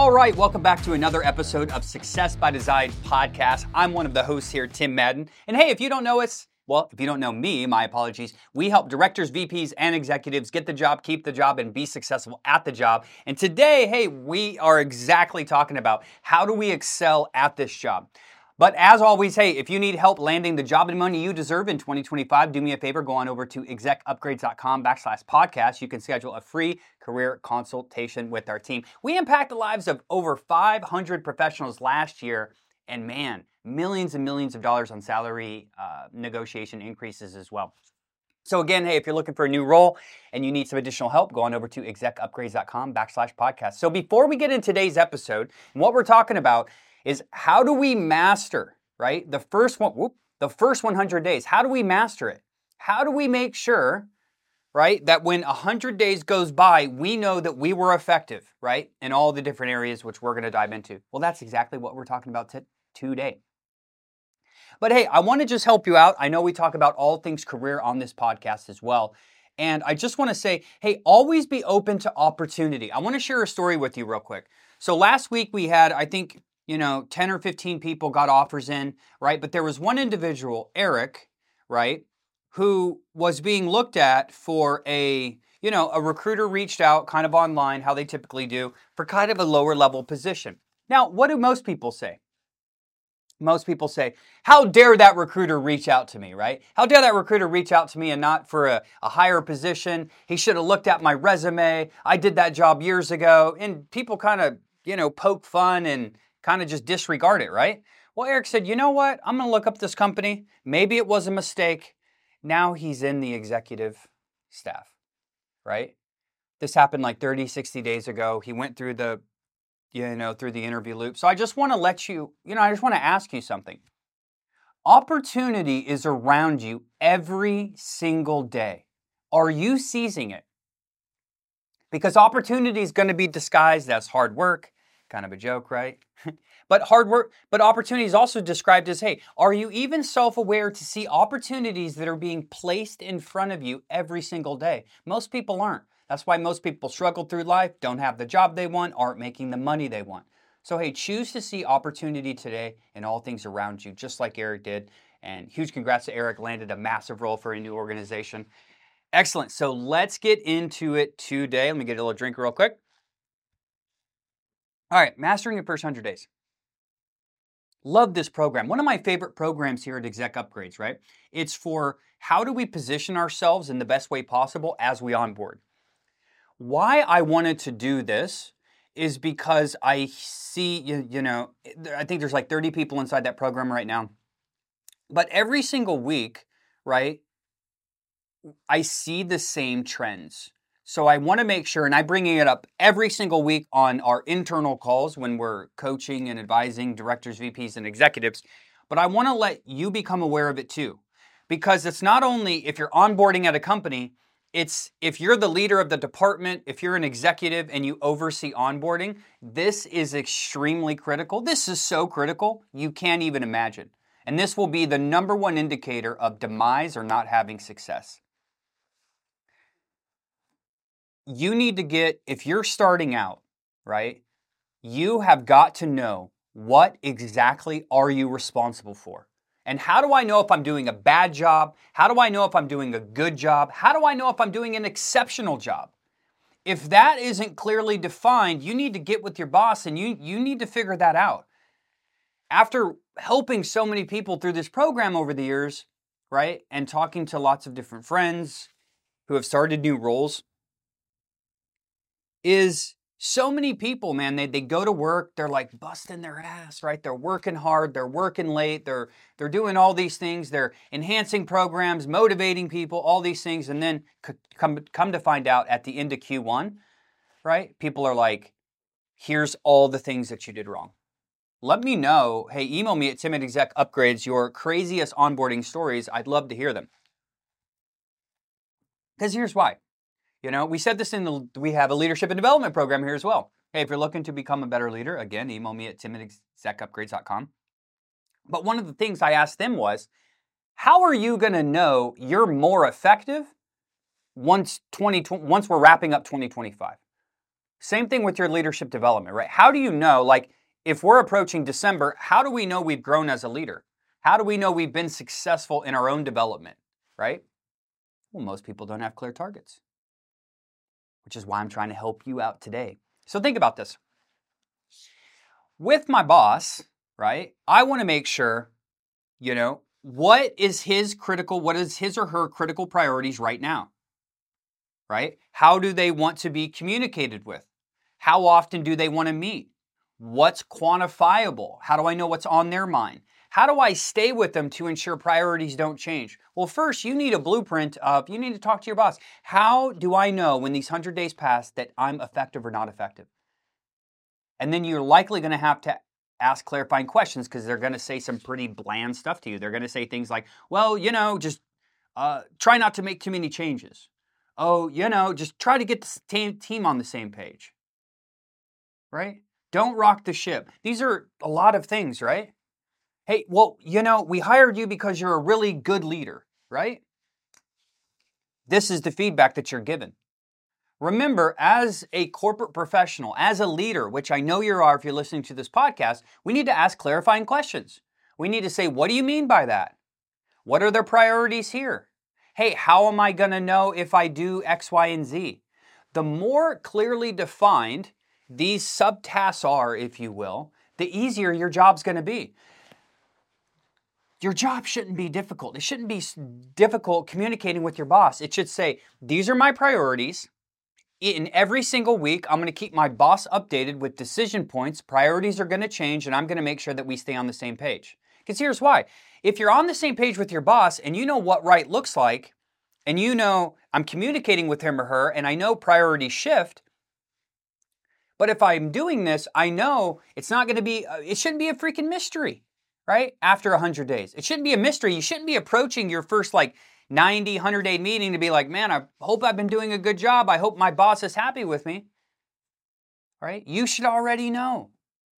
All right, welcome back to another episode of Success by Design podcast. I'm one of the hosts here, Tim Madden. And hey, if you don't know us, well, if you don't know me, my apologies. We help directors, VPs, and executives get the job, keep the job, and be successful at the job. And today, hey, we are exactly talking about how do we excel at this job. But as always, hey, if you need help landing the job and money you deserve in 2025, do me a favor, go on over to execupgrades.com/podcast. You can schedule a free career consultation with our team. We impact the lives of over 500 professionals last year, and man, millions and millions of dollars on salary negotiation increases as well. So again, hey, if you're looking for a new role and you need some additional help, go on over to execupgrades.com/podcast. So before we get into today's episode, what we're talking about is how do we master, right? The first 100 days. How do we master it? How do we make sure, right, that when 100 days goes by, we know that we were effective, right, in all the different areas which we're going to dive into? Well, that's exactly what we're talking about today. But hey, I want to just help you out. I know we talk about all things career on this podcast as well. And I just want to say, hey, always be open to opportunity. I want to share a story with you real quick. So last week we had, I think, 10 or 15 people got offers in, right? But there was one individual, Eric, right, who was being looked at for a recruiter reached out kind of online, how they typically do, for kind of a lower level position. Now, what do most people say? Most people say, how dare that recruiter reach out to me, right? How dare that recruiter reach out to me and not for a higher position? He should have looked at my resume. I did that job years ago. And people kind of, poke fun and kind of just disregard it, right? Well, Eric said, you know what? I'm going to look up this company. Maybe it was a mistake. Now he's in the executive staff, right? This happened like 30, 60 days ago. He went through the interview loop. So I just want to I just want to ask you something. Opportunity is around you every single day. Are you seizing it? Because opportunity is going to be disguised as hard work. Kind of a joke, right? But opportunity is also described as, hey, are you even self-aware to see opportunities that are being placed in front of you every single day? Most people aren't. That's why most people struggle through life, don't have the job they want, aren't making the money they want. So hey, choose to see opportunity today in all things around you, just like Eric did. And huge congrats to Eric, landed a massive role for a new organization. Excellent. So let's get into it today. Let me get a little drink real quick. All right, mastering your first 100 days. Love this program. One of my favorite programs here at Exec Upgrades, right? It's for how do we position ourselves in the best way possible as we onboard. Why I wanted to do this is because I see, I think there's like 30 people inside that program right now. But every single week, right, I see the same trends. So I want to make sure, and I'm bringing it up every single week on our internal calls when we're coaching and advising directors, VPs, and executives, but I want to let you become aware of it too. Because it's not only if you're onboarding at a company, it's if you're the leader of the department, if you're an executive and you oversee onboarding, this is extremely critical. This is so critical, you can't even imagine. And this will be the number one indicator of demise or not having success. You need to get, if you're starting out, right, you have got to know what exactly are you responsible for. And how do I know if I'm doing a bad job? How do I know if I'm doing a good job? How do I know if I'm doing an exceptional job? If that isn't clearly defined, you need to get with your boss and you need to figure that out. After helping so many people through this program over the years, right, and talking to lots of different friends who have started new roles, is so many people, man, they go to work, they're like busting their ass, right? They're working hard, they're working late, they're doing all these things, they're enhancing programs, motivating people, all these things, and then come to find out at the end of Q1, right? People are like, here's all the things that you did wrong. Let me know, hey, email me at Tim@ExecUpgrades your craziest onboarding stories. I'd love to hear them. Because here's why. We said this we have a leadership and development program here as well. Hey, if you're looking to become a better leader, again, email me at tim@execupgrades.com. But one of the things I asked them was, how are you going to know you're more effective once we're wrapping up 2025? Same thing with your leadership development, right? How do you know, like, if we're approaching December, how do we know we've grown as a leader? How do we know we've been successful in our own development, right? Well, most people don't have clear targets, which is why I'm trying to help you out today. So think about this. With my boss, right, I want to make sure, what is his or her critical priorities right now, right? How do they want to be communicated with? How often do they want to meet? What's quantifiable? How do I know what's on their mind? How do I stay with them to ensure priorities don't change? Well, first, you need a blueprint of, you need to talk to your boss. How do I know when these 100 days pass that I'm effective or not effective? And then you're likely going to have to ask clarifying questions because they're going to say some pretty bland stuff to you. They're going to say things like, well, just try not to make too many changes. Oh, just try to get the team on the same page, right? Don't rock the ship. These are a lot of things, right? Hey, well, we hired you because you're a really good leader, right? This is the feedback that you're given. Remember, as a corporate professional, as a leader, which I know you are if you're listening to this podcast, we need to ask clarifying questions. We need to say, what do you mean by that? What are their priorities here? Hey, how am I going to know if I do X, Y, and Z? The more clearly defined these subtasks are, if you will, the easier your job's going to be. Your job shouldn't be difficult. It shouldn't be difficult communicating with your boss. It should say, these are my priorities. In every single week, I'm going to keep my boss updated with decision points. Priorities are going to change, and I'm going to make sure that we stay on the same page. Because here's why. If you're on the same page with your boss and you know what right looks like, and I'm communicating with him or her, and I know priorities shift, but if I'm doing this, I know it's not going to be, it shouldn't be a freaking mystery, right? After 100 days. It shouldn't be a mystery. You shouldn't be approaching your first 90, 100-day meeting to be like, man, I hope I've been doing a good job. I hope my boss is happy with me, right? You should already know.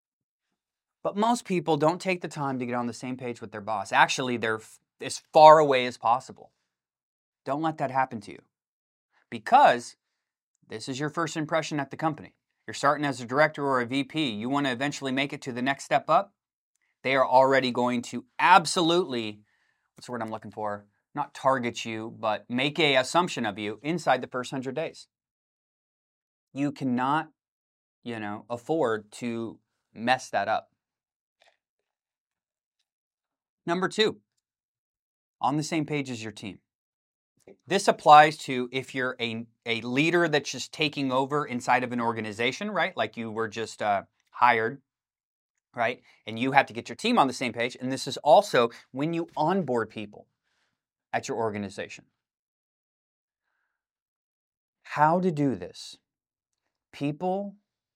But most people don't take the time to get on the same page with their boss. Actually, they're as far away as possible. Don't let that happen to you because this is your first impression at the company. You're starting as a director or a VP. You want to eventually make it to the next step up. They are already going to absolutely, what's the word I'm looking for? Not target you, but make an assumption of you inside the first 100 days. You cannot, afford to mess that up. Number 2, on the same page as your team. This applies to if you're a leader that's just taking over inside of an organization, right? Like you were just hired, right? And you have to get your team on the same page. And this is also when you onboard people at your organization. How to do this? People,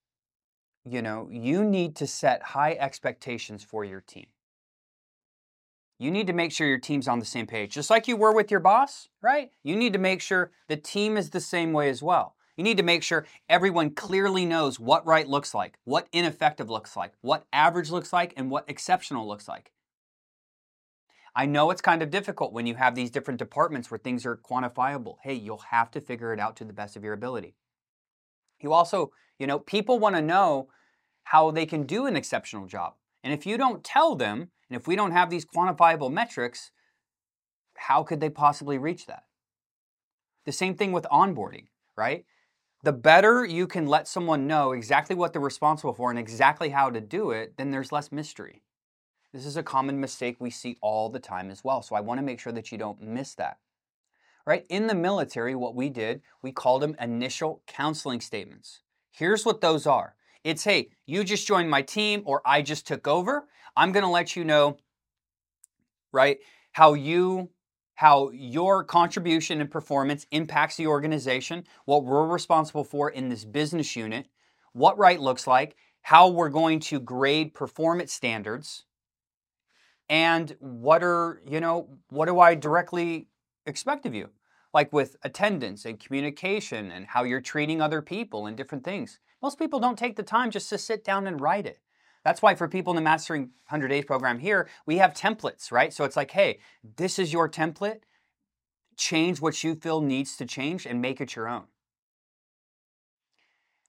you need to set high expectations for your team. You need to make sure your team's on the same page. Just like you were with your boss, right? You need to make sure the team is the same way as well. You need to make sure everyone clearly knows what right looks like, what ineffective looks like, what average looks like, and what exceptional looks like. I know it's kind of difficult when you have these different departments where things are quantifiable. Hey, you'll have to figure it out to the best of your ability. You also, people want to know how they can do an exceptional job. And if you don't tell them, and if we don't have these quantifiable metrics, how could they possibly reach that? The same thing with onboarding, right? The better you can let someone know exactly what they're responsible for and exactly how to do it, then there's less mystery. This is a common mistake we see all the time as well. So I want to make sure that you don't miss that. Right? In the military, what we did, we called them initial counseling statements. Here's what those are. It's, hey, you just joined my team or I just took over. I'm going to let you know, right, how your contribution and performance impacts the organization, what we're responsible for in this business unit, what right looks like, how we're going to grade performance standards, and what do I directly expect of you? Like with attendance and communication and how you're treating other people and different things. Most people don't take the time just to sit down and write it. That's why for people in the Mastering 100 Days program here, we have templates, right? So it's like, hey, this is your template. Change what you feel needs to change and make it your own.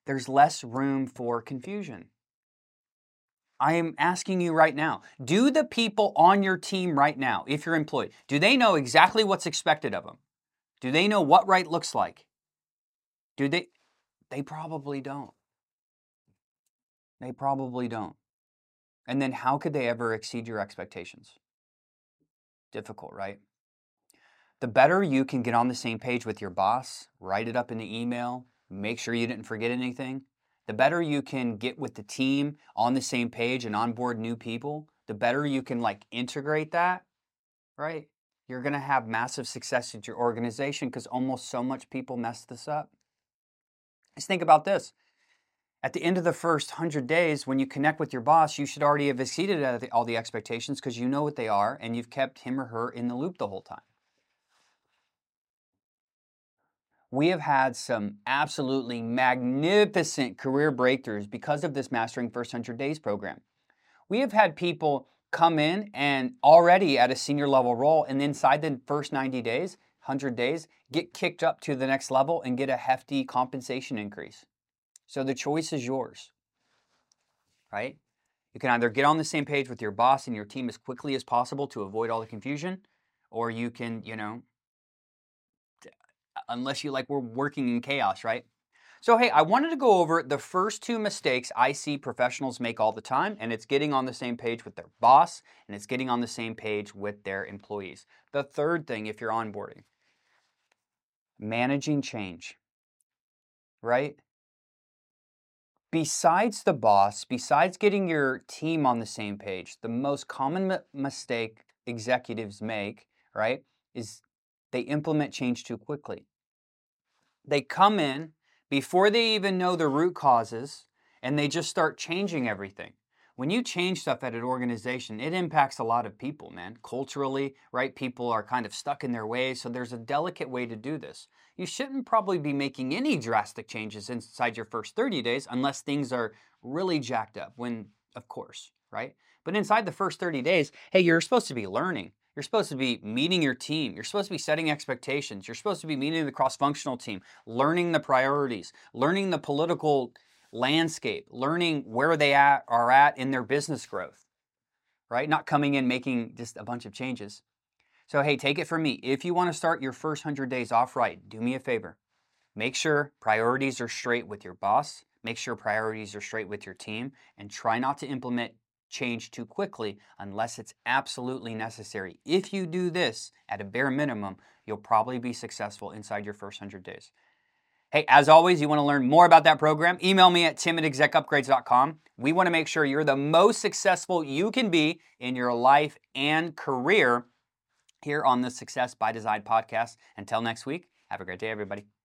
there's less room for confusion. I am asking you right now, do the people on your team right now, if you're employed, do they know exactly what's expected of them? Do they know what right looks like? Do they? They probably don't. They probably don't. And then how could they ever exceed your expectations? Difficult, right? The better you can get on the same page with your boss, write it up in the email, make sure you didn't forget anything, the better you can get with the team on the same page and onboard new people, the better you can integrate that, right? You're going to have massive success at your organization because almost so much people mess this up. Just think about this. At the end of the first 100 days, when you connect with your boss, you should already have exceeded all the expectations because you know what they are and you've kept him or her in the loop the whole time. We have had some absolutely magnificent career breakthroughs because of this Mastering First 100 Days program. We have had people come in and already at a senior level role and inside the first 90 days, 100 days, get kicked up to the next level and get a hefty compensation increase. So the choice is yours, right? You can either get on the same page with your boss and your team as quickly as possible to avoid all the confusion, or you can, unless we're working in chaos, right? So, hey, I wanted to go over the first two mistakes I see professionals make all the time, and it's getting on the same page with their boss, and it's getting on the same page with their employees. The third thing, if you're onboarding, managing change, right? Besides the boss, besides getting your team on the same page, the most common mistake executives make, right, is they implement change too quickly. They come in before they even know the root causes, and they just start changing everything. When you change stuff at an organization, it impacts a lot of people, man. Culturally, right? People are kind of stuck in their ways, so there's a delicate way to do this. You shouldn't probably be making any drastic changes inside your first 30 days unless things are really jacked up, when, of course, right? But inside the first 30 days, hey, you're supposed to be learning. You're supposed to be meeting your team. You're supposed to be setting expectations. You're supposed to be meeting the cross-functional team, learning the priorities, learning the political landscape, learning where they are at in their business growth, right? Not coming in making just a bunch of changes. So, hey, take it from me. If you want to start your first 100 days off right, do me a favor. Make sure priorities are straight with your boss. Make sure priorities are straight with your team, and try not to implement change too quickly unless it's absolutely necessary. If you do this at a bare minimum, you'll probably be successful inside your first 100 days. Hey, as always, you want to learn more about that program, email me at tim@execupgrades.com. We want to make sure you're the most successful you can be in your life and career here on the Success by Design podcast. Until next week, have a great day, everybody.